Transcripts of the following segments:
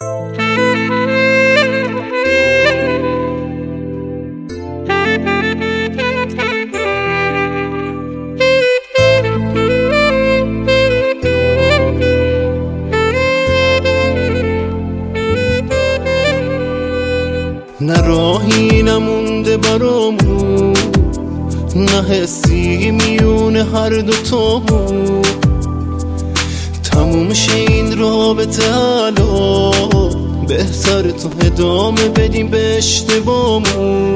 نه راهی نمونده برامون، نه حسی میونه هر دوتامون. تموم شه این رابطه الان، بهتر تو ادامه بدیم به اشتباهمون.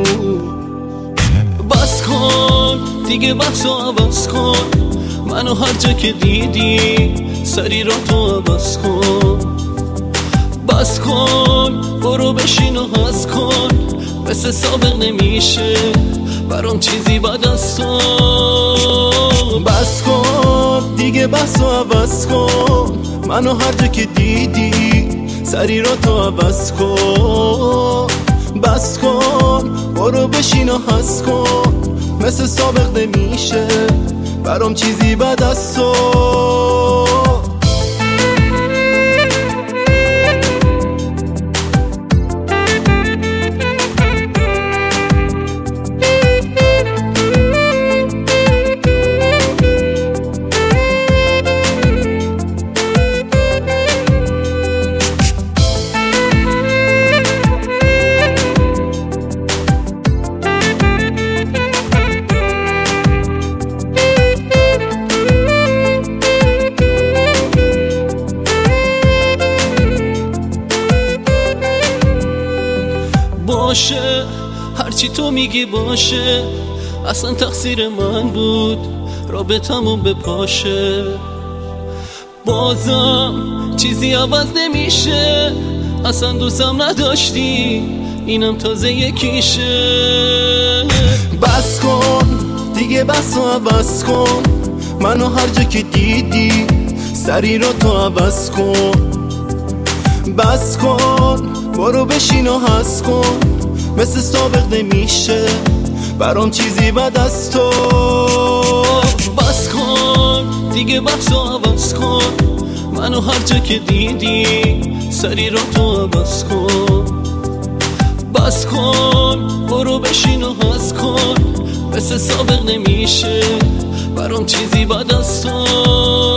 بس کن دیگه، بحثو عوض کن، منو هر جا که دیدی سری را تو عوض کن. بس کن برو بشین و حس کن، مثل سابق نمیشه برام چیزی بعد از تو. بس کن دیگه، بحثو عوض کن، منو هر جا که دیدی سری را تو عوض کن. بس کن برو بشین و حس کن، مثل سابق نمیشه برام چیزی بعد از تو. باشه هرچی تو میگی باشه، اصلا تقصیر من بود رابطمون بپاشه. بازم چیزی عوض نمیشه، اصلا دوستم نداشتی اینم تازه یکیشه. بس کن دیگه، بس و عوض کن، منو هر جا که دیدی سری را تو عوض کن. بس کن برو بشین و حس کن، مثل سابق نمیشه برام چیزی بعد از تو. بس کن دیگه، بحثو عوض کن، منو هر جا که دیدی سری را تو عوض کن. بس کن برو بشین و حس کن، مثل سابق نمیشه برام چیزی بعد از تو.